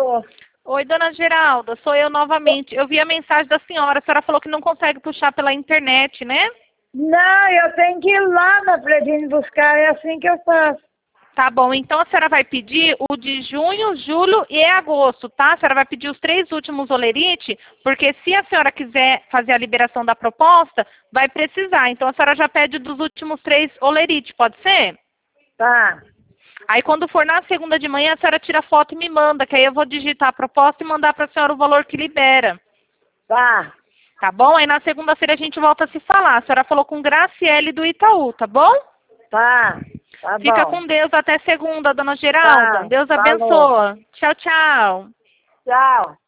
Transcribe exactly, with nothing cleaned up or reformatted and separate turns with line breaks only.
Alô?
Oi, dona Geralda, sou eu novamente. Eu vi a mensagem da senhora. A senhora falou que não consegue puxar pela internet, né?
Não, eu tenho que ir lá na Predine buscar, é assim que eu faço.
Tá bom, então a senhora vai pedir o de junho, julho e agosto, tá? A senhora vai pedir os três últimos olerite, porque se a senhora quiser fazer a liberação da proposta, vai precisar. Então a senhora já pede dos últimos três olerite, pode ser?
Tá,
Aí quando for na segunda de manhã, a senhora tira foto e me manda, que aí eu vou digitar a proposta e mandar para a senhora o valor que libera.
tá,
Tá bom? Aí na segunda-feira a gente volta a se falar. A senhora falou com Graciele do Itaú, tá bom?
tá, tá
Fica
bom.
com Deus até segunda, dona Geralda.
Tá,
Deus
falou.
abençoa. Tchau, tchau.
Tchau.